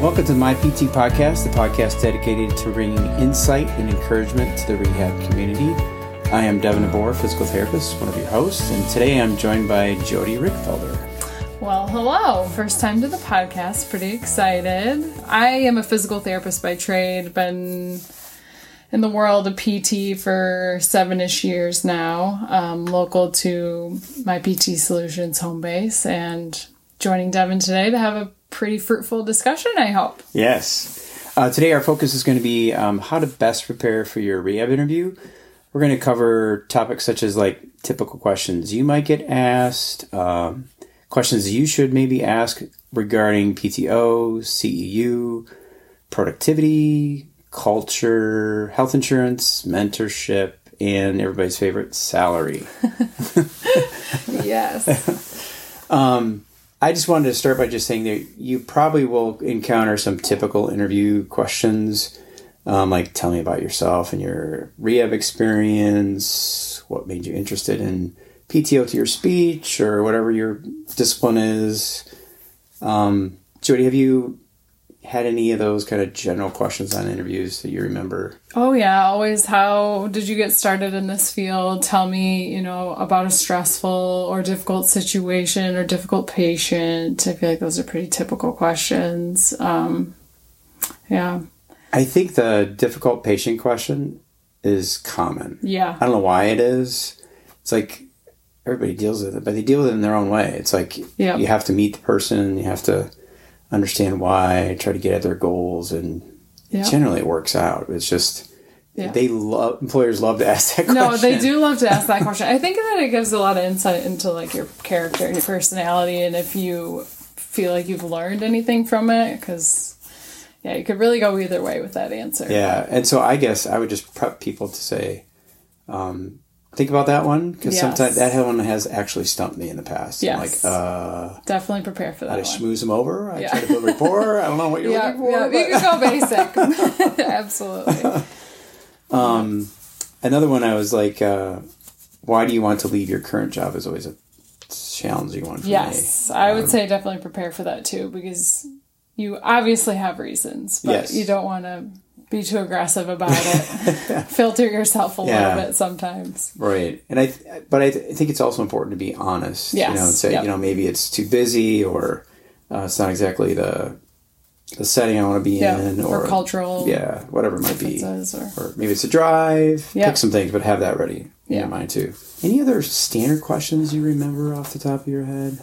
Welcome to My PT Podcast, the podcast dedicated to bringing insight and encouragement to the rehab community. I am Devin Abor, physical therapist, one of your hosts, and today I'm joined by Jody Rickfelder. Well, hello. First time to the podcast. Pretty excited. I am a physical therapist by trade. Been in the world of PT for 7-ish years now. Local to My PT Solutions home base, and joining Devin today to have a pretty fruitful discussion, I hope. Yes. Today our focus is going to be how to best prepare for your rehab interview. We're going to cover topics such as like typical questions you might get asked, questions you should maybe ask regarding PTO, CEU, productivity, culture, health insurance, mentorship, and everybody's favorite, salary. Yes. I just wanted to start by just saying that you probably will encounter some typical interview questions, like tell me about yourself and your rehab experience, what made you interested in PTO to your speech, or whatever your discipline is. Jody, have you had any of those kind of general questions on interviews that you remember? Oh, yeah. Always, how did you get started in this field? Tell me, about a stressful or difficult situation or difficult patient. I feel like those are pretty typical questions. Yeah. I think the difficult patient question is common. Yeah. I don't know why it is. It's like everybody deals with it, but they deal with it in their own way. It's like you have to meet the person, you have to understand why, try to get at their goals, and generally it works out. It's just employers love to ask that question. No, they do love to ask that question. I think that it gives a lot of insight into like your character and your personality, and if you feel like you've learned anything from it, because you could really go either way with that answer. Yeah, and so I guess I would just prep people to say, think about that one, because sometimes that one has actually stumped me in the past. Yes. I'm like, definitely prepare for that I one. schmooze them over. I try to build rapport. I don't know what you're looking for. Yeah, you can go basic. Absolutely. Another one I was like, why do you want to leave your current job is always a challenging one for me. Yes, I would say definitely prepare for that too, because you obviously have reasons, but you don't want to be too aggressive about it. Filter yourself a little bit sometimes. Right. And I think it's also important to be honest. Yes. And say, maybe it's too busy, or it's not exactly the setting I want to be in, or cultural. Yeah, whatever it might be. Or maybe it's a drive. Pick some things, but have that ready in your mind too. Any other standard questions you remember off the top of your head?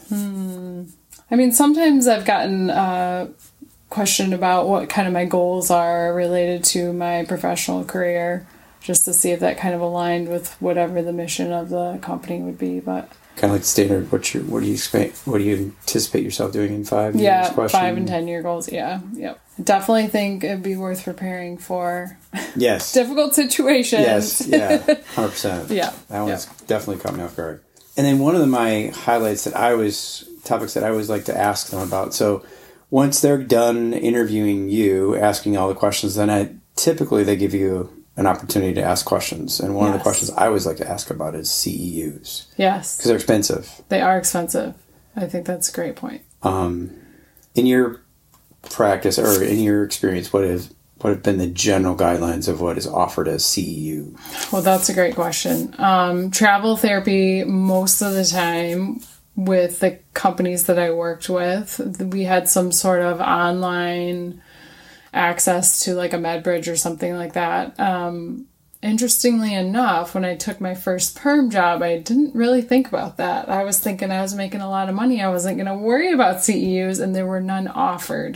I mean, sometimes I've gotten question about what kind of my goals are related to my professional career, just to see if that kind of aligned with whatever the mission of the company would be. But kind of like the standard, what do you expect? What do you anticipate yourself doing in 5 years? Question? 5 and 10 year goals. Yeah, yep. Definitely think it'd be worth preparing for. Yes. Difficult situations. Yes. Yeah. 100%. Yeah. That one's definitely caught me off guard. And then one of my highlights topics that I always like to ask them about. So once they're done interviewing you, asking all the questions, then typically they give you an opportunity to ask questions. And one of the questions I always like to ask about is CEUs. Yes. Because they're expensive. They are expensive. I think that's a great point. In your practice or in your experience, what have been the general guidelines of what is offered as CEU? Well, that's a great question. Travel therapy, most of the time, with the companies that I worked with, we had some sort of online access to like a MedBridge or something like that. Interestingly enough, when I took my first perm job, I didn't really think about that. I was thinking I was making a lot of money. I wasn't going to worry about CEUs, and there were none offered.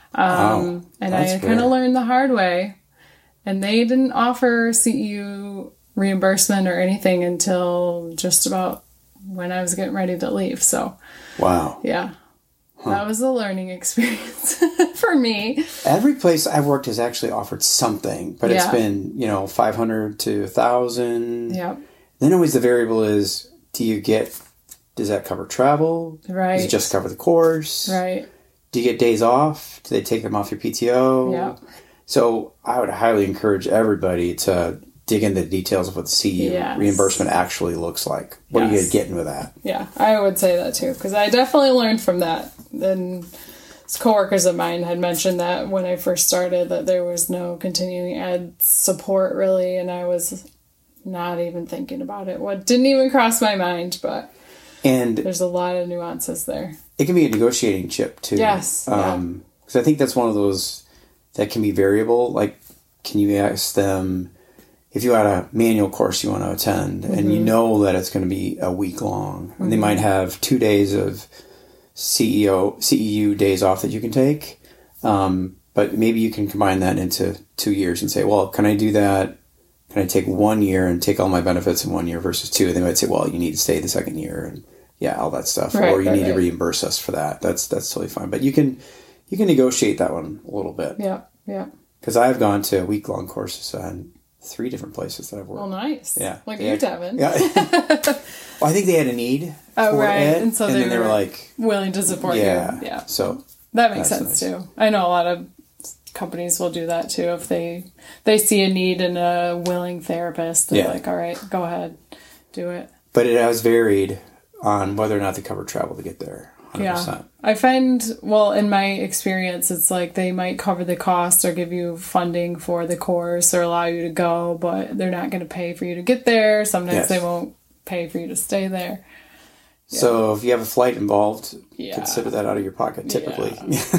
And I kind of learned the hard way. And they didn't offer CEU reimbursement or anything until just about when I was getting ready to leave. So, wow. Yeah. Huh. That was a learning experience for me. Every place I worked has actually offered something, but it's been, $500 to $1,000. Yeah. Then always the variable is, does that cover travel? Right. Does it just cover the course? Right. Do you get days off? Do they take them off your PTO? Yeah. So I would highly encourage everybody to dig into the details of what the CEU reimbursement actually looks like. What are you getting with that? Yeah, I would say that too, because I definitely learned from that. And coworkers of mine had mentioned that when I first started that there was no continuing ed support really, and I was not even thinking about it. What didn't even cross my mind, but there's a lot of nuances there. It can be a negotiating chip too. Yes. Because I think that's one of those that can be variable. Like, can you ask them if you had a manual course you want to attend and you know that it's going to be a week long, and they might have 2 days of CEU days off that you can take. But maybe you can combine that into 2 years and say, well, can I do that? Can I take 1 year and take all my benefits in 1 year versus 2? And they might say, well, you need to stay the second year and all that stuff. Right, or you need to reimburse us for that. That's totally fine. But you can negotiate that one a little bit. Yeah. Yeah. Because I've gone to week-long courses on 3 different places that I've worked. Oh, nice. Yeah. Like you, Devin. Yeah. Well, I think they had a need for ed, and so then they were like willing to support you. Yeah. So that makes sense too. I know a lot of companies will do that too. If they see a need in a willing therapist, they're like, all right, go ahead, do it. But it has varied on whether or not they cover travel to get there. 100%. Yeah. I find, well, in my experience, it's like they might cover the cost or give you funding for the course or allow you to go, but they're not going to pay for you to get there. Sometimes they won't pay for you to stay there. Yeah. So if you have a flight involved, consider that out of your pocket, typically.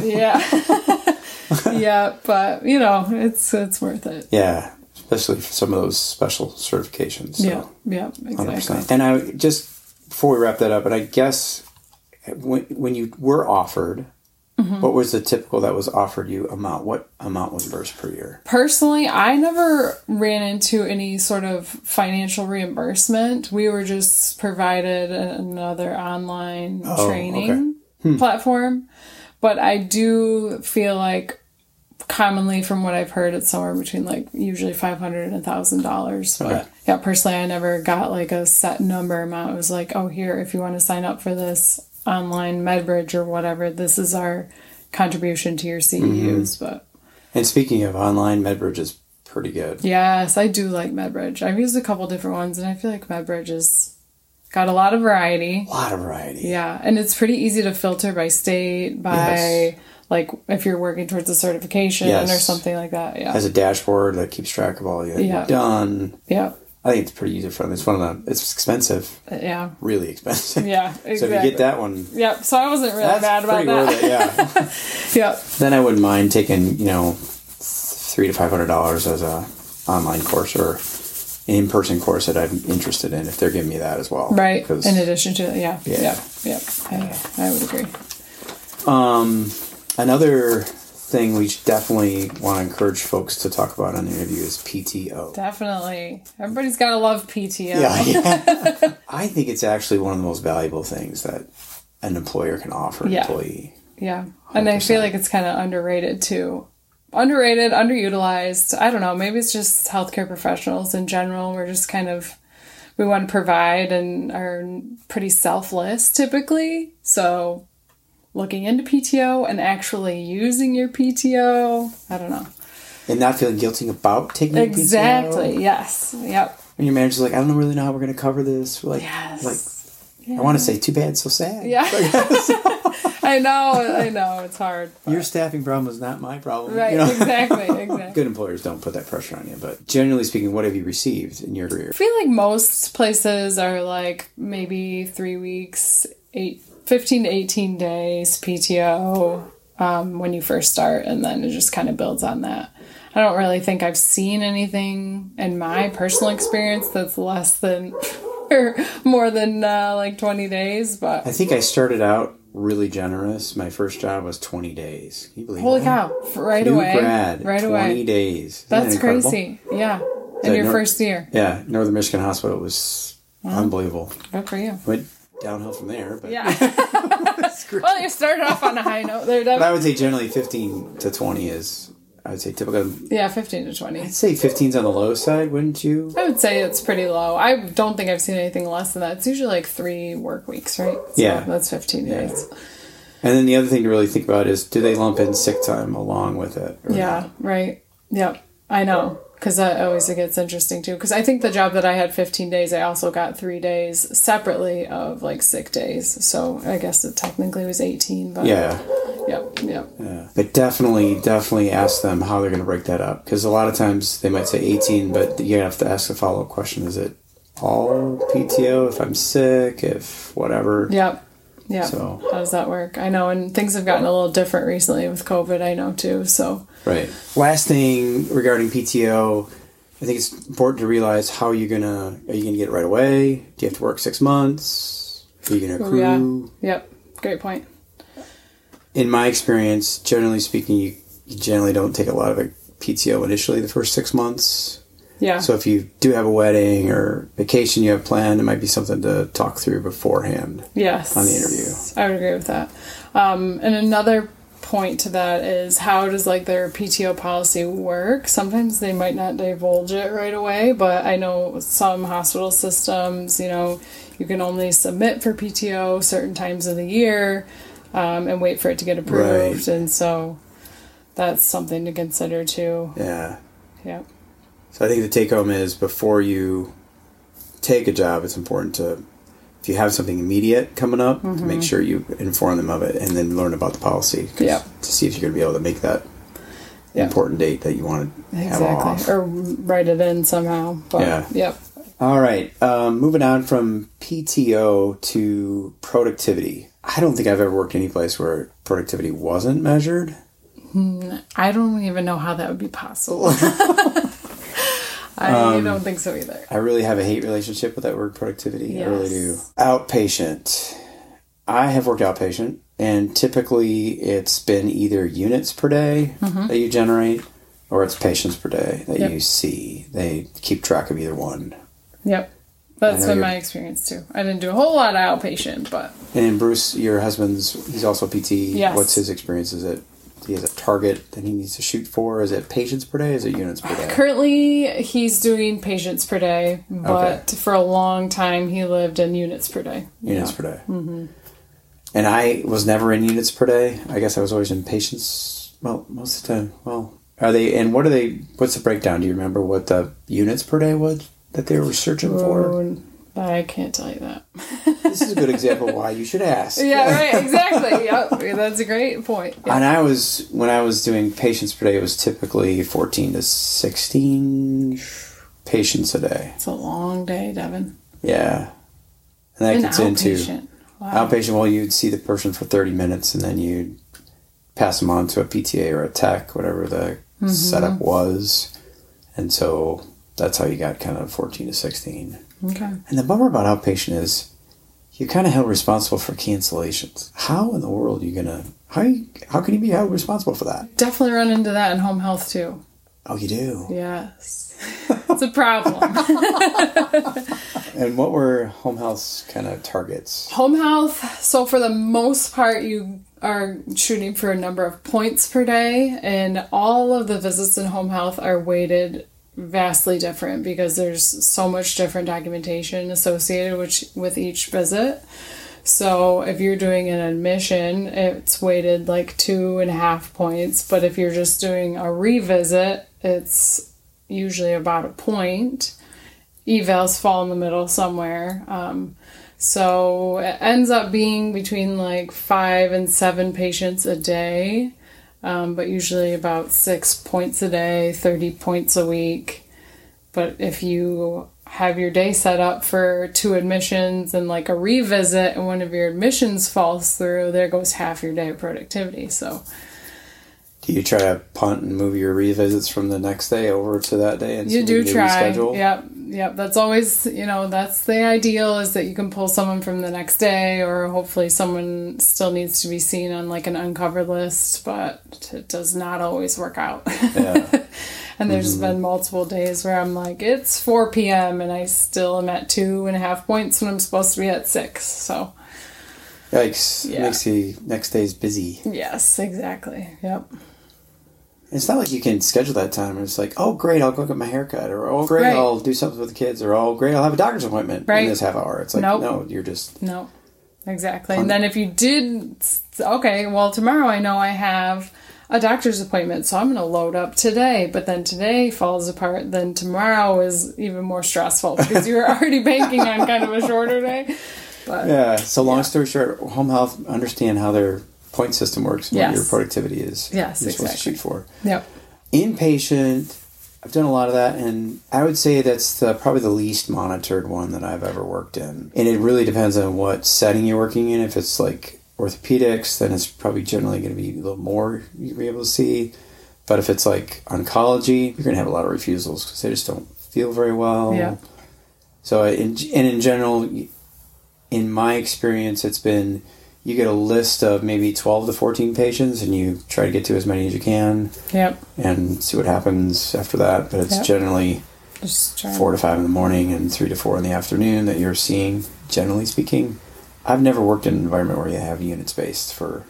Yeah, but, it's worth it. Yeah, especially for some of those special certifications. So. Yeah, exactly. 100%. And I just, before we wrap that up, and I guess when you were offered, what was the typical that was offered you amount? What amount was yours per year? Personally, I never ran into any sort of financial reimbursement. We were just provided another online training platform. But I do feel like commonly from what I've heard, it's somewhere between like usually $500 and $1,000. But yeah, personally, I never got like a set number amount. It was like, oh, here, if you want to sign up for this online MedBridge or whatever, this is our contribution to your CEUs. And speaking of online, MedBridge is pretty good. Yes, I do like MedBridge. I've used a couple different ones, and I feel like MedBridge has got a lot of variety. Yeah, and it's pretty easy to filter by state, by like if you're working towards a certification or something like that. Yeah, has a dashboard that keeps track of all you've done. Yeah. I think it's pretty user friendly. It's it's expensive. Yeah. Really expensive. Yeah, exactly. So if you get that one. Yep. So I wasn't really bad about that. Worth it, yeah. Yep. Then I wouldn't mind taking, $300 to $500 as a online course or an in-person course that I'm interested in if they're giving me that as well. Right. In addition to Yep. I would agree. Another thing we definitely want to encourage folks to talk about on the interview is PTO. Definitely. Everybody's got to love PTO. Yeah. I think it's actually one of the most valuable things that an employer can offer an employee. Yeah. 100%. And I feel like it's kind of underrated too. Underrated, underutilized. I don't know. Maybe it's just healthcare professionals in general. We're just we want to provide and are pretty selfless typically. So looking into PTO and actually using your PTO, I don't know. And not feeling guilty about taking your PTO. Exactly, yes. Yep. And your manager's like, I don't really know how we're going to cover this. We're like, I want to say, too bad, so sad. Yeah. I know. It's hard. But your staffing problem is not my problem. Right, exactly. Good employers don't put that pressure on you. But generally speaking, what have you received in your career? I feel like most places are like maybe 3 weeks, 15 to 18 days PTO when you first start, and then it just kind of builds on that. I don't really think I've seen anything in my personal experience that's less than or more than like 20 days. But I think I started out really generous. My first job was 20 days. Can you believe Holy that? cow. Right New away. Grad, right 20 away. 20 days. That's crazy. Yeah. In your first year. Yeah. Northern Michigan Hospital was unbelievable. Good for you. Went downhill from there. But yeah. Well, you started off on a high note there, Devin. But I would say generally 15 to 20 is, I would say typical. Yeah, 15 to 20. I'd say 15's on the low side, wouldn't you? I would say it's pretty low. I don't think I've seen anything less than that. It's usually like 3 work weeks, right? So that's 15 days. And then the other thing to really think about is, do they lump in sick time along with it? Yeah, right. Yep. I know. Because that always gets interesting too. Because I think the job that I had 15 days, I also got 3 days separately of like sick days. So I guess it technically was 18. But yeah. Yep. Yeah. But definitely ask them how they're going to break that up. Because a lot of times they might say 18, but you have to ask a follow-up question. Is it all PTO if I'm sick, if whatever? Yep. So how does that work? I know, and things have gotten a little different recently with COVID, I know too, so. Right. Last thing regarding PTO, I think it's important to realize are you gonna get it right away? Do you have to work 6 months? Are you gonna accrue? Yeah. Yep. Great point. In my experience, generally speaking, you generally don't take a lot of PTO initially the first 6 months. Yeah. So if you do have a wedding or vacation you have planned, it might be something to talk through beforehand. Yes. On the interview. I would agree with that. And another point to that is how does their PTO policy work? Sometimes they might not divulge it right away, but I know some hospital systems, you can only submit for PTO certain times of the year and wait for it to get approved. Right. And so that's something to consider too. Yeah. Yeah. So I think the take home is before you take a job, it's important to, if you have something immediate coming up, to make sure you inform them of it and then learn about the policy to see if you're going to be able to make that important date that you want to have off. Or write it in somehow. But, yeah. Yep. All right. Moving on from PTO to productivity. I don't think I've ever worked any place where productivity wasn't measured. I don't even know how that would be possible. I don't think so either. I really have a hate relationship with that word productivity. Yes. I really do. Outpatient. I have worked outpatient, and typically it's been either units per day that you generate, or it's patients per day that you see. They keep track of either one. Yep. That's been my experience too. I didn't do a whole lot of outpatient, but... And Bruce, your he's also a PT. Yes. What's his experience? Is it... He has a target that he needs to shoot for? Is it patients per day? Is it units per day? Currently, he's doing patients per day, but for a long time, he lived in units per day. Units per day. Mm-hmm. And I was never in units per day. I guess I was always in patients. Well, most of the time. Well, are they? And what's the breakdown? Do you remember what the units per day was that they were searching for? I can't tell you that. This is a good example of why you should ask. Yeah, right, exactly. Yep, that's a great point. Yep. And when I was doing patients per day, it was typically 14 to 16 patients a day. It's a long day, Devin. Yeah. And that gets outpatient. Outpatient. Well, you'd see the person for 30 minutes and then you'd pass them on to a PTA or a tech, whatever the setup was. And so that's how you got kind of 14 to 16. Okay. And the bummer about outpatient is you're kind of held responsible for cancellations. How in the world are you going to... How can you be held responsible for that? Definitely run into that in home health, too. Oh, you do? Yes. It's a problem. And what were home health's kind of targets? Home health, so for the most part, you are shooting for a number of points per day, and all of the visits in home health are weighted vastly different because there's so much different documentation associated with each visit. So if you're doing an admission, it's weighted 2.5 points, but if you're just doing a revisit, it's usually about a point. Evals fall in the middle somewhere. So it ends up being between 5 and 7 patients a day. But usually about 6 points a day, 30 points a week. But if you have your day set up for 2 admissions and a revisit and one of your admissions falls through, there goes half your day of productivity. So, do you try to punt and move your revisits from the next day over to that day? And you do try. Yep. That's always, that's the ideal, is that you can pull someone from the next day, or hopefully someone still needs to be seen on an uncovered list, but it does not always work out. Yeah. And there's been multiple days where I'm it's 4 p.m. and I still am at 2.5 points when I'm supposed to be at 6. So, yikes. Yeah. Makes the next day's busy. Yes, exactly. Yep. It's not like you can schedule that time. It's oh, great, I'll go get my haircut. Or, oh, great, I'll do something with the kids. Or, oh, great, I'll have a doctor's appointment in this half hour. It's nope. No, you're just... No, exactly. And then if you did... Okay, well, tomorrow I know I have a doctor's appointment, so I'm going to load up today. But then today falls apart. Then tomorrow is even more stressful because you're already banking on kind of a shorter day. But, yeah, so long story short, home health, understand how their point system works and Yes. what your productivity is. Yes, you're supposed to exactly. shoot for. Yep. Inpatient, I've done a lot of that, and I would say that's probably the least monitored one that I've ever worked in. And it really depends on what setting you're working in. If it's like orthopedics, then it's probably generally going to be a little more you'll be able to see. But if it's like oncology, you're going to have a lot of refusals because they just don't feel very well. Yeah. So, in general, in my experience, it's been you get a list of maybe 12 to 14 patients and you try to get to as many as you can. Yep. And see what happens after that. But it's generally Just 4 to 5 in the morning and 3 to 4 in the afternoon that you're seeing, generally speaking. I've never worked in an environment where you have unit space for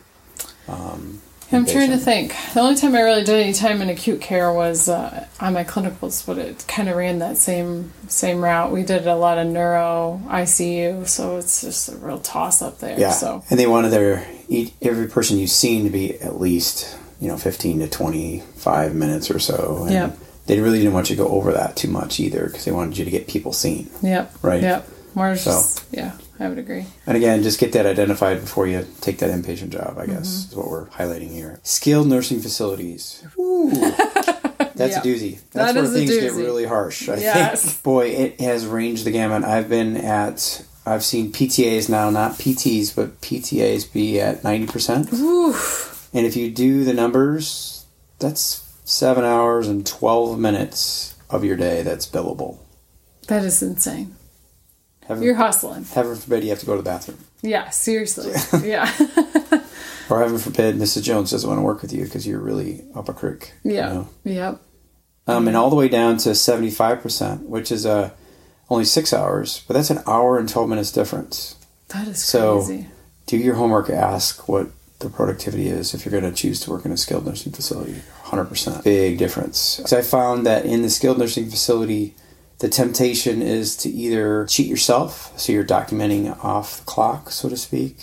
I'm trying to inpatient. think. The only time I really did any time in acute care was on my clinicals, but it kind of ran that same route. We did a lot of neuro ICU, so it's just a real toss up there. Yeah. So And they wanted every person you've seen to be at least 15 to 25 minutes or so. And Yep. they really didn't want you to go over that too much either because they wanted you to get people seen. Yep. Right. Yep. More So- just, yeah, I would agree. And again, just get that identified before you take that inpatient job, I guess, is what we're highlighting here. Skilled nursing facilities. Ooh, that's Yeah. a doozy. That's That where is a things get doozy. really harsh. I Yes. think, boy, it has ranged the gamut. I've seen PTAs now, not PTs, but PTAs be at 90%. Ooh. And if you do the numbers, that's 7 hours and 12 minutes of your day that's billable. That is insane. Heaven, You're hustling. heaven forbid you have to go to the bathroom. Yeah, seriously. Yeah. Or heaven forbid Mrs. Jones doesn't want to work with you because you're really up a creek. Yeah. Yep. And all the way down to 75%, which is only 6 hours, but that's an hour and 12 minutes difference. That is So crazy. do your homework, ask what the productivity is if you're going to choose to work in a skilled nursing facility. 100%. Big difference. Because I found that in the skilled nursing facility, the temptation is to either cheat yourself, so you're documenting off the clock, so to speak,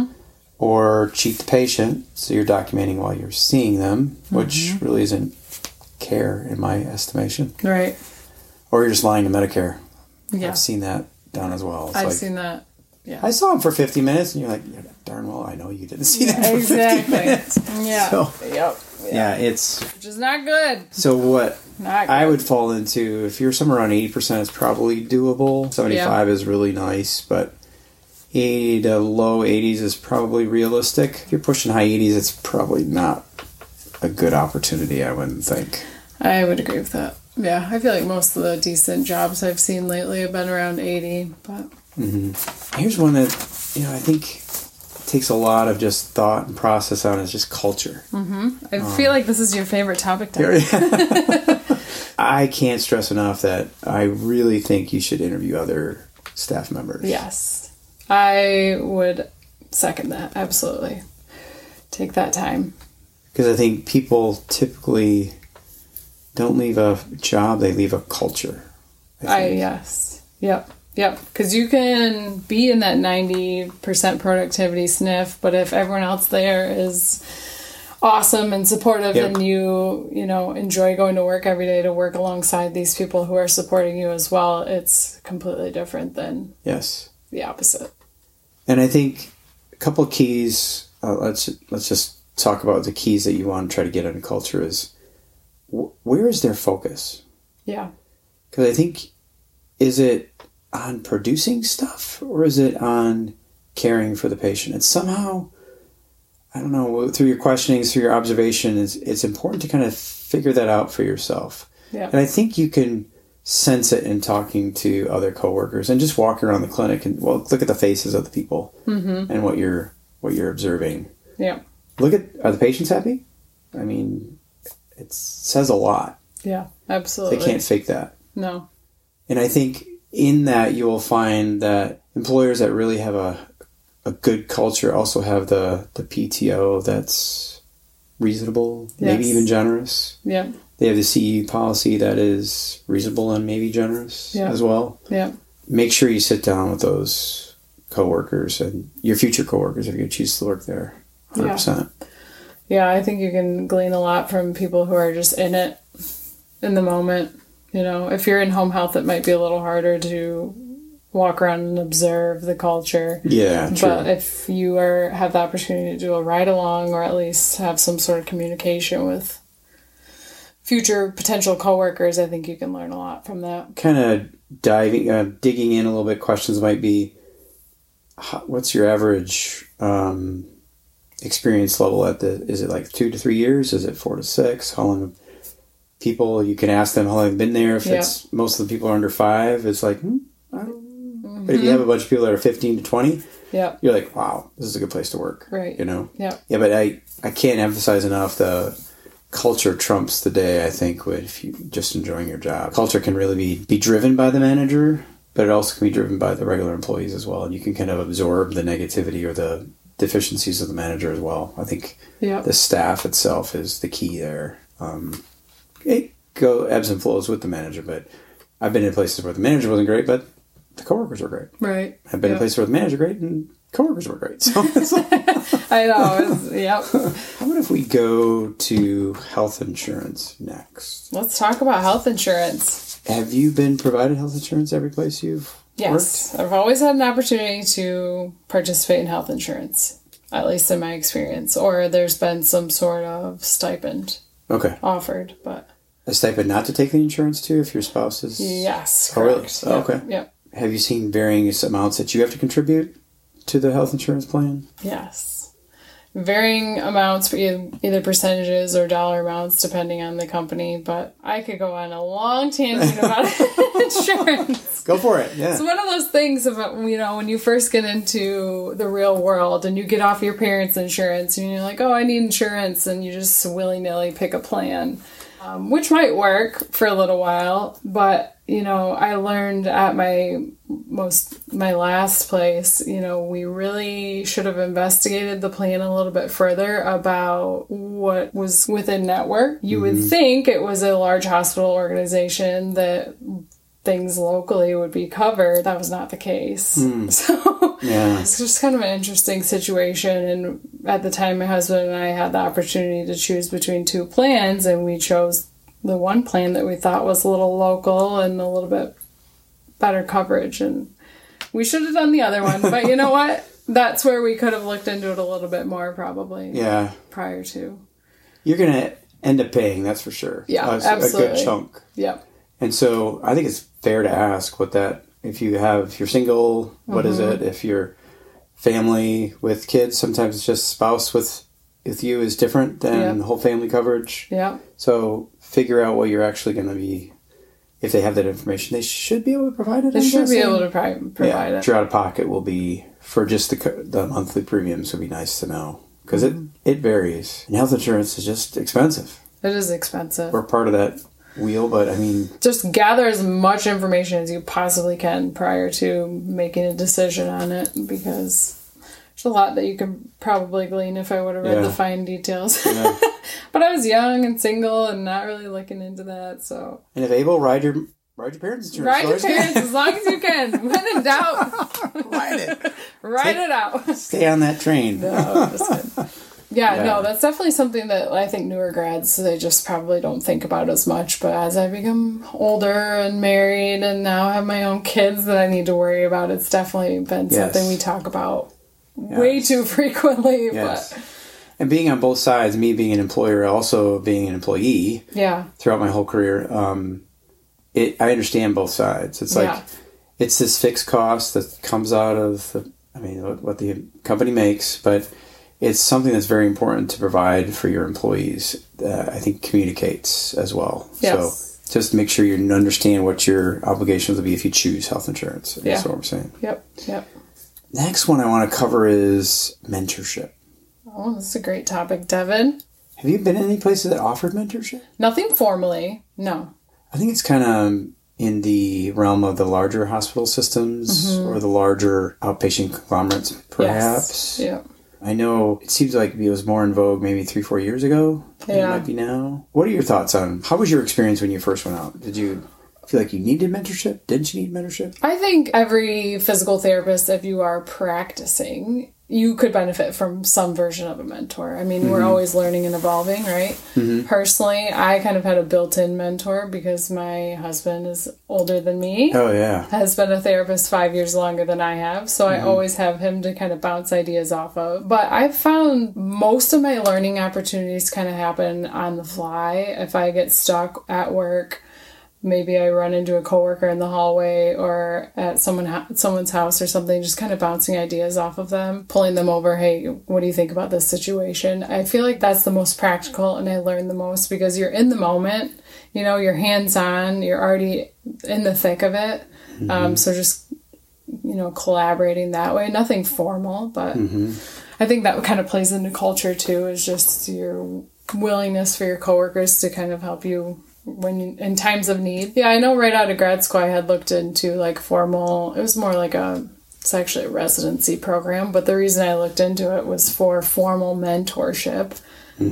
or cheat the patient, so you're documenting while you're seeing them, which really isn't care in my estimation. Right. Or you're just lying to Medicare. Yeah. I've seen that done as well. It's I've like, seen that. Yeah. I saw him for 50 minutes, and you're like, yeah, darn well, I know you didn't see that for 50 Exactly. minutes. Yeah. So, Yep. yeah, it's... Which is not good. So what Not good. I would fall into, if you're somewhere around 80%, it's probably doable. 75 is really nice, but 80 to low 80s is probably realistic. If you're pushing high 80s, it's probably not a good opportunity, I wouldn't think. I would agree with that. Yeah, I feel like most of the decent jobs I've seen lately have been around 80, but Here's one that, I think takes a lot of just thought and process on is just culture. I feel like this is your favorite topic. Doug. I can't stress enough that I really think you should interview other staff members. Yes. I would second that. Absolutely. Take that time. Because I think people typically don't leave a job, they leave a culture. I think. Yes. Yep. Because you can be in that 90% productivity sniff, but if everyone else there is awesome and supportive Yep. and you enjoy going to work every day to work alongside these people who are supporting you as well, it's completely different than Yes. the opposite. And I think a couple of keys, let's just talk about the keys that you want to try to get in a culture is, where is their focus? Yeah. Because I think, is it on producing stuff or is it on caring for the patient? And somehow, I don't know, through your questionings, through your observation, it's important to kind of figure that out for yourself. Yeah. And I think you can sense it in talking to other coworkers and just walk around the clinic and look at the faces of the people and what you're observing. Yeah. Are the patients happy? I mean, it says a lot. Yeah. Absolutely. They can't fake that. No. And I think in that you will find that employers that really have a good culture also have the PTO that's reasonable, maybe Yes. even generous. Yeah. They have the CE policy that is reasonable and maybe generous as well. Yeah. Make sure you sit down with those coworkers and your future coworkers if you choose to work there. 100%. Yeah, I think you can glean a lot from people who are just in it in the moment. If you're in home health, it might be a little harder to walk around and observe the culture. Yeah, true. But if you have the opportunity to do a ride along, or at least have some sort of communication with future potential coworkers, I think you can learn a lot from that. Kind of digging in a little bit, questions might be, what's your average experience level is it like 2 to 3 years? Is it 4 to 6? How long people, you can ask them how long they've been there. If it's most of the people are under 5, it's like, I don't know. But if you have a bunch of people that are 15 to 20, you're like, wow, this is a good place to work. Right. You know? Yeah. Yeah, but I can't emphasize enough the culture trumps the day, I think, if you just enjoying your job. Culture can really be driven by the manager, but it also can be driven by the regular employees as well. And you can kind of absorb the negativity or the deficiencies of the manager as well. I think the staff itself is the key there. It ebbs and flows with the manager, but I've been in places where the manager wasn't great, but the coworkers were great. Right. I've been in places where the manager great and coworkers were great. So it's like, I know. Yep. How about if we go to health insurance next? Let's talk about health insurance. Have you been provided health insurance every place you've Yes. worked? I've always had an opportunity to participate in health insurance, at least in my experience. Or there's been some sort of stipend offered, but... A stipend not to take the insurance too if your spouse is... Yes, correct. Oh, really? Okay. Yep. Have you seen varying amounts that you have to contribute to the health insurance plan? Yes. Varying amounts, either percentages or dollar amounts, depending on the company. But I could go on a long tangent about insurance. Go for it, yeah. It's one of those things about, when you first get into the real world and you get off your parents' insurance and you're like, oh, I need insurance, and you just willy-nilly pick a plan. Which might work for a little while, but, I learned at my last place, we really should have investigated the plan a little bit further about what was within network. You would think it was a large hospital organization that things locally would be covered. That was not the case. So it's just kind of an interesting situation. And at the time, my husband and I had the opportunity to choose between 2 plans, and we chose the one plan that we thought was a little local and a little bit better coverage. And we should have done the other one, but you know what? That's where we could have looked into it a little bit more, probably. Yeah. Prior to. You're going to end up paying, that's for sure. Yeah, absolutely. A good chunk. Yep. And so I think it's fair to ask if you're single, what is it? If you're family with kids, sometimes it's just spouse with you is different than the whole family coverage. Yeah. So figure out what you're actually going to be, if they have that information, they should be able to provide it. They should be able to provide it. Your out of pocket will be, for just the monthly premiums, would be nice to know. Because it varies. And health insurance is just expensive. It is expensive. We're part of that wheel, but I mean... Just gather as much information as you possibly can prior to making a decision on it, because there's a lot that you can probably glean if I would have read the fine details. Yeah. But I was young and single and not really looking into that, so... And if able, ride your parents' insurance. Ride your parents as long as you can. When in doubt, ride it. Ride it out. Stay on that train. No, just kidding. Yeah, no, that's definitely something that I think newer grads, they just probably don't think about as much. But as I become older and married and now have my own kids that I need to worry about, it's definitely been something we talk about way too frequently. Yes. But. And being on both sides, me being an employer, also being an employee throughout my whole career, I understand both sides. It's like, it's this fixed cost that comes out of, what the company makes, but it's something that's very important to provide for your employees that I think communicates as well. Yes. So just make sure you understand what your obligations will be if you choose health insurance. That's what I'm saying. Yep. Next one I want to cover is mentorship. Oh, this is a great topic, Devin. Have you been in any places that offered mentorship? Nothing formally, no. I think it's kind of in the realm of the larger hospital systems or the larger outpatient conglomerates, perhaps. Yes. Yeah. I know it seems like it was more in vogue maybe 3-4 years ago than it might be now. What are your thoughts on, how was your experience when you first went out? Did you feel like you needed mentorship? Didn't you need mentorship? I think every physical therapist, if you are practicing, you could benefit from some version of a mentor. I mean, we're always learning and evolving, right? Personally, I kind of had a built-in mentor because my husband is older than me. Oh, yeah. Has been a therapist 5 years longer than I have. So I always have him to kind of bounce ideas off of. But I've found most of my learning opportunities kind of happen on the fly. If I get stuck at work, maybe I run into a coworker in the hallway or at someone's house or something, just kind of bouncing ideas off of them, pulling them over. Hey, what do you think about this situation? I feel like that's the most practical, and I learn the most because you're in the moment, you know, you're hands-on, you're already in the thick of it. So just, you know, collaborating that way, nothing formal, but I think that kind of plays into culture too, is just your willingness for your coworkers to kind of help you in times of need. Yeah, I know right out of grad school I had looked into like formal, it was more like it's actually a residency program, but the reason I looked into it was for formal mentorship.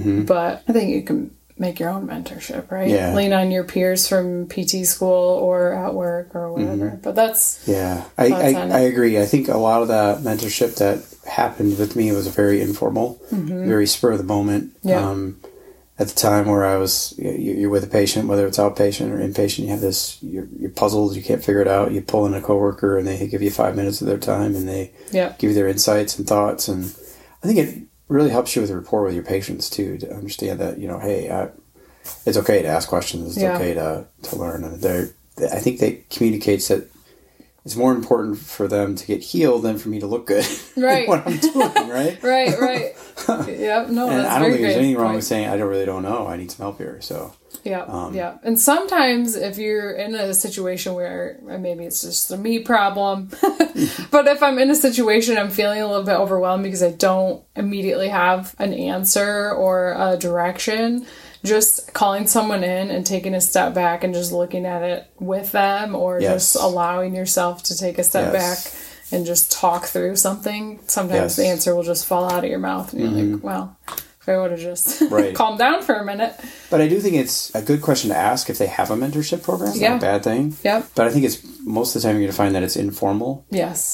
But I think you can make your own mentorship, right? Yeah. Lean on your peers from PT school or at work or whatever. But that's... Yeah, I agree. I think a lot of that mentorship that happened with me was very informal, very spur of the moment. Yeah. At the time where I was, you're with a patient, whether it's outpatient or inpatient, you have this, you're puzzled, you can't figure it out. You pull in a coworker and they give you 5 minutes of their time and they give you their insights and thoughts. And I think it really helps you with rapport with your patients too, to understand that, you know, hey, it's okay to ask questions. It's okay to learn. And I think that communicates that it's more important for them to get healed than for me to look good. Right. What I'm doing, right? Right. Yep. No, and that's I don't think there's anything wrong point. with saying, I really don't know. I need some help here. So, yeah. And sometimes if you're in a situation where maybe it's just a me problem, but if I'm in a situation, I'm feeling a little bit overwhelmed because I don't immediately have an answer or a direction, just calling someone in and taking a step back and just looking at it with them, or just allowing yourself to take a step back and just talk through something. Sometimes the answer will just fall out of your mouth and you're like, well, if I would have just calmed down for a minute. But I do think it's a good question to ask if they have a mentorship program. It's not a bad thing. Yep. But I think it's most of the time you're going to find that it's informal. Yes.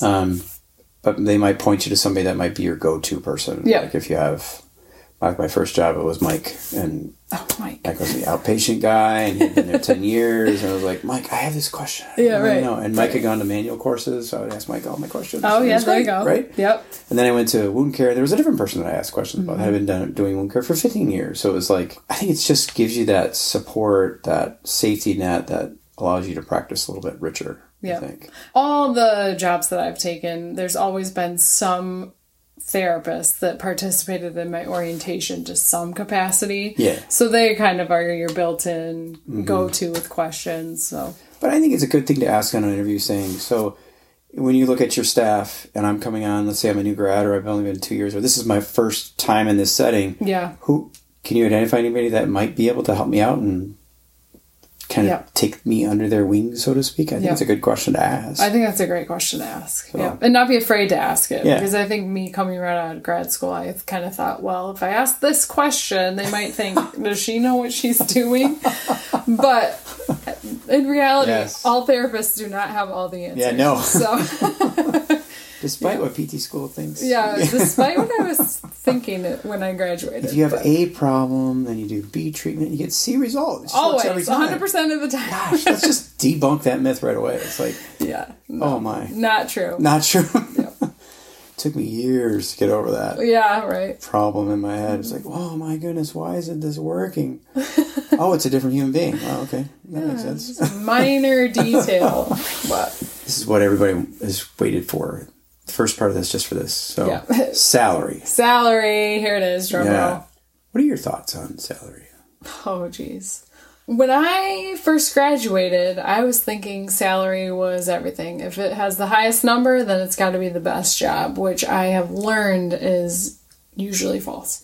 But they might point you to somebody that might be your go-to person. Yeah. Like if you have, like my first job, it was Mike. And Mike was the outpatient guy, and he'd been there 10 years. And I was like, Mike, I have this question. Know. And Mike had gone to manual courses, so I would ask Mike all my questions. Oh, yeah, there you go. Right? Yep. And then I went to wound care. There was a different person that I asked questions about. I had been doing wound care for 15 years. So it was like, I think it just gives you that support, that safety net that allows you to practice a little bit richer, I think. All the jobs that I've taken, there's always been some therapist that participated in my orientation to some capacity. Yeah. So they kind of are your built-in go-to with questions. So, but I think it's a good thing to ask on an interview saying, so when you look at your staff and I'm coming on, let's say I'm a new grad or I've only been 2 years or this is my first time in this setting. Yeah. Who can you identify anybody that might be able to help me out and kind of take me under their wings, so to speak? I think it's a good question to ask. I think that's a great question to ask. So. And not be afraid to ask it. Because I think me coming right out of grad school, I kind of thought, well, if I ask this question, they might think, does she know what she's doing? But in reality, all therapists do not have all the answers. Yeah, no. So... Despite what PT school thinks. Yeah, despite what I was thinking when I graduated. If you have A problem, then you do B treatment, you get C results. Always, 100% of the time. Gosh, let's just debunk that myth right away. It's like, oh my. Not true. Not true. Took me years to get over that. Yeah, right. Problem in my head. It's like, oh my goodness, why isn't this working? Oh, it's a different human being. Oh, okay. That makes sense. It's a minor detail. But this is what everybody has waited for. The first part of this, just for this. So, salary. Salary. Here it is, drum roll. What are your thoughts on salary? Oh, geez. When I first graduated, I was thinking salary was everything. If it has the highest number, then it's got to be the best job, which I have learned is usually false.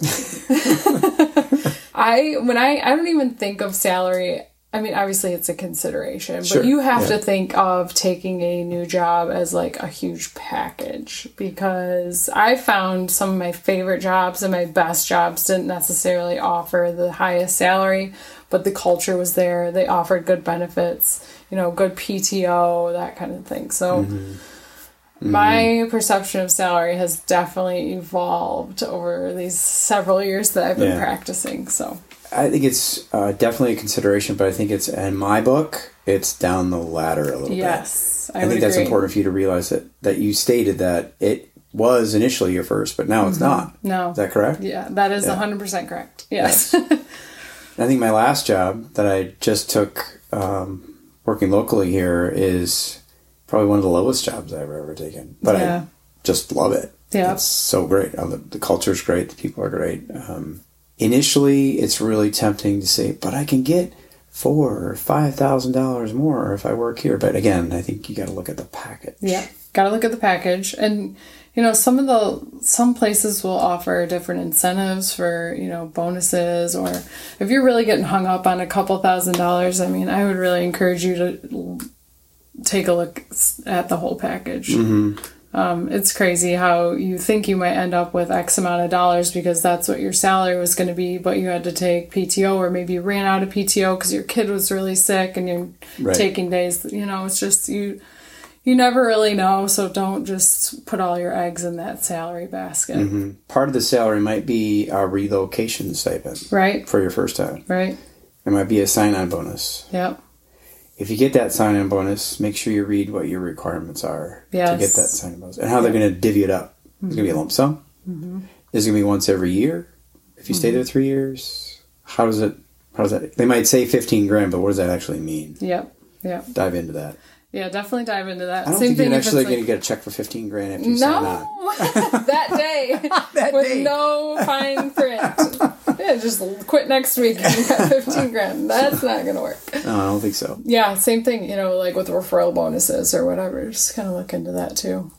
I don't even think of salary. I mean, obviously it's a consideration, but you have to think of taking a new job as like a huge package, because I found some of my favorite jobs and my best jobs didn't necessarily offer the highest salary, but the culture was there. They offered good benefits, good PTO, that kind of thing. So my perception of salary has definitely evolved over these several years that I've been practicing. So I think it's definitely a consideration, but I think it's, in my book, it's down the ladder a little bit. Yes, I think that's important for you to realize that you stated that it was initially your first, but now it's not. No. Is that correct? Yeah, that is 100% correct. Yes. I think my last job that I just took working locally here is probably one of the lowest jobs I've ever taken. But I just love it. Yeah. It's so great. The culture's great. The people are great. Initially, it's really tempting to say, but I can get $4,000 or $5,000 more if I work here. But again, I think you got to look at the package. Yeah, got to look at the package. And, some places will offer different incentives for, bonuses, or if you're really getting hung up on a couple $1,000s, I mean, I would really encourage you to take a look at the whole package. It's crazy how you think you might end up with X amount of dollars because that's what your salary was going to be, but you had to take PTO, or maybe you ran out of PTO because your kid was really sick and you're taking days. It's just you never really know, so don't just put all your eggs in that salary basket. Part of the salary might be a relocation stipend, right, for your first time. Right. It might be a sign-on bonus. Yep. If you get that sign-on bonus, make sure you read what your requirements are to get that sign-on bonus, and how they're going to divvy it up. It's going to be a lump sum. It's going to be once every year. If you stay there 3 years, how does that? They might say $15,000, but what does that actually mean? Yep. Dive into that. Yeah, definitely dive into that. I don't think you're actually going to get a check for $15,000 after you sign on. That day. With no fine print. Yeah, just quit next week and you got $15,000. That's not going to work. No, I don't think so. Yeah, same thing, like with referral bonuses or whatever. Just kind of look into that too.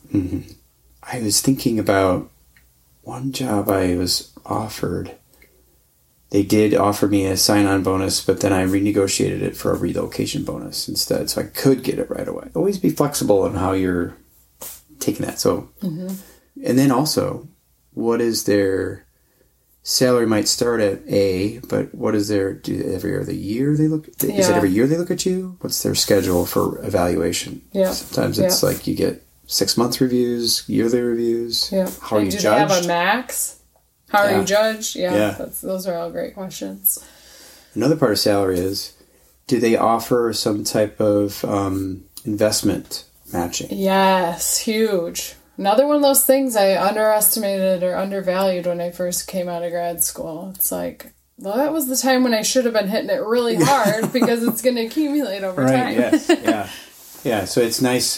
I was thinking about one job I was offered. They did offer me a sign-on bonus, but then I renegotiated it for a relocation bonus instead, so I could get it right away. Always be flexible in how you're taking that. So, and then also, what is their salary might start at A, but what is their every other year they look? Is it every year they look at you? What's their schedule for evaluation? Yeah. Sometimes it's like you get 6-month reviews, yearly reviews. Yeah. How are you judged? Do they have a max? How are you judged? Those are all great questions. Another part of salary is, do they offer some type of investment matching? Yes, huge. Another one of those things I underestimated or undervalued when I first came out of grad school. It's like, well, that was the time when I should have been hitting it really hard because it's going to accumulate over time. Yes, yeah. So it's nice.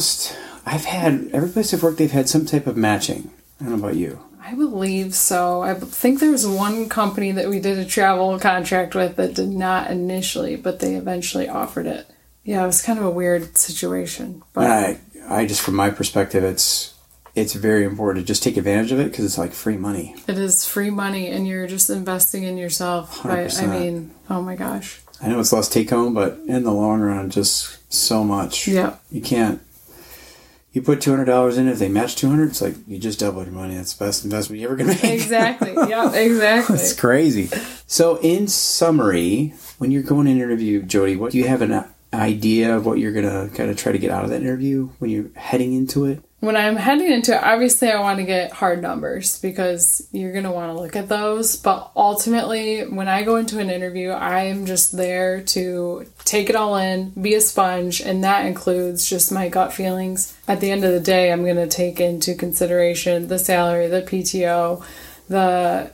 Every place I've worked, they've had some type of matching. I don't know about you. I believe so. I think there was one company that we did a travel contract with that did not initially, but they eventually offered it. Yeah, it was kind of a weird situation. But I just, from my perspective, it's very important to just take advantage of it because it's like free money. It is free money, and you're just investing in yourself. 100%. Oh my gosh. I know it's less take home, but in the long run, just so much. Yeah. You can't. You put $200 in, if they match $200, it's like you just doubled your money. That's the best investment you're ever going to make. Exactly. Yeah, exactly. It's crazy. So, in summary, when you're going to an interview, Jody, do you have an idea of what you're going to kind of try to get out of that interview when you're heading into it? When I'm heading into it, obviously I want to get hard numbers because you're going to want to look at those. But ultimately, when I go into an interview, I'm just there to take it all in, be a sponge, and that includes just my gut feelings. At the end of the day, I'm going to take into consideration the salary, the PTO, the,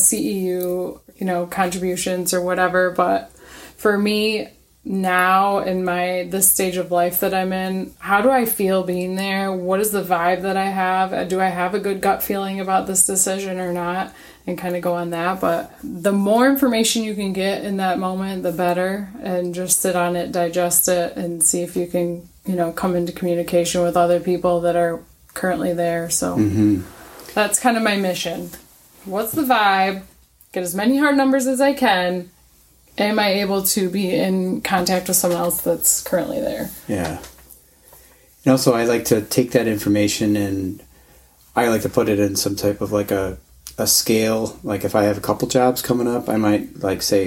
CEU, contributions or whatever. But for me, now in this stage of life that I'm in, how do I feel being there? What is the vibe that I have? Do I have a good gut feeling about this decision or not? And kind of go on that. But the more information you can get in that moment, the better. And just sit on it, digest it, and see if you can, come into communication with other people that are currently there. So that's kind of my mission. What's the vibe? Get as many hard numbers as I can. Am I able to be in contact with someone else that's currently there? Yeah. And also, I like to take that information and I like to put it in some type of like a scale. Like if I have a couple jobs coming up, I might like say,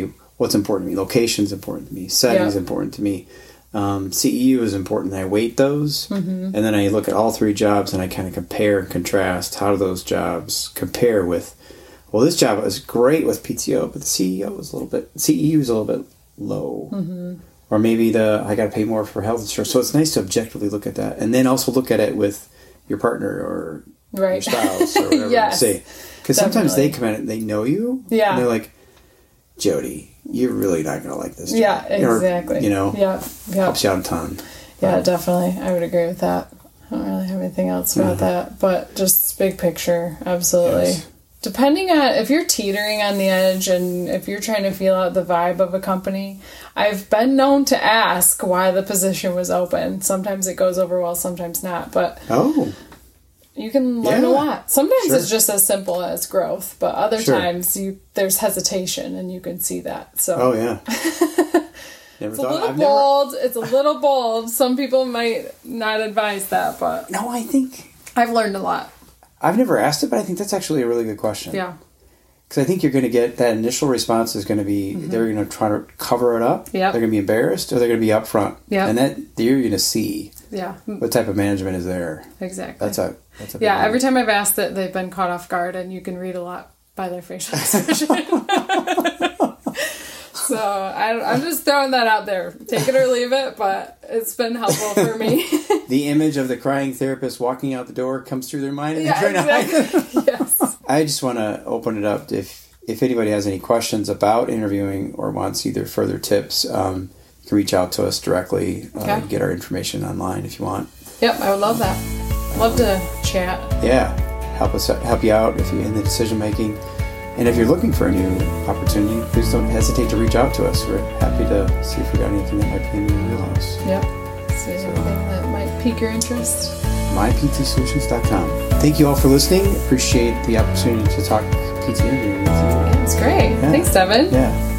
what's important to me. Location's important to me. Setting's important to me. CEU is important. I weight those, and then I look at all 3 jobs and I kind of compare and contrast. How do those jobs compare with? Well, this job was great with PTO, but the CEU was a little bit low, or maybe I got to pay more for health insurance. So it's nice to objectively look at that, and then also look at it with your partner or your spouse or whatever you say, because sometimes they come in and they know you, and they're like, Jody, you're really not going to like this job. Yeah, exactly. Helps you out a ton. Yeah, definitely. I would agree with that. I don't really have anything else about that, but just big picture, absolutely. Yes. Depending on if you're teetering on the edge and if you're trying to feel out the vibe of a company, I've been known to ask why the position was open. Sometimes it goes over well, sometimes not, but you can learn a lot. Sometimes it's just as simple as growth, but other times there's hesitation and you can see that. So it's a little bold. Some people might not advise that, but no, I think I've learned a lot. I've never asked it, but I think that's actually a really good question. Yeah. Because I think you're going to get that initial response is going to be they're going to try to cover it up. Yep. They're going to be embarrassed, or they're going to be upfront. Yep. And that you're going to see. Yeah. What type of management is there? Exactly. That's a big yeah. one. Every time I've asked it, they've been caught off guard, and you can read a lot by their facial expression. So I'm just throwing that out there. Take it or leave it, but it's been helpful for me. The image of the crying therapist walking out the door comes through their mind, and they're trying to hide. Yes. I just want to open it up. If anybody has any questions about interviewing or wants either further tips, you can reach out to us directly. Get our information online if you want. Yep, I would love that. Love to chat. Yeah, help you out if you're in the decision making. And if you're looking for a new opportunity, please don't hesitate to reach out to us. We're happy to see if we got anything that might be in your wheelhouse. Yep. See anything that might pique your interest. myptsolutions.com. Thank you all for listening. Appreciate the opportunity to talk PT interview with you. Yeah, it's great. Yeah. Thanks, Devin. Yeah.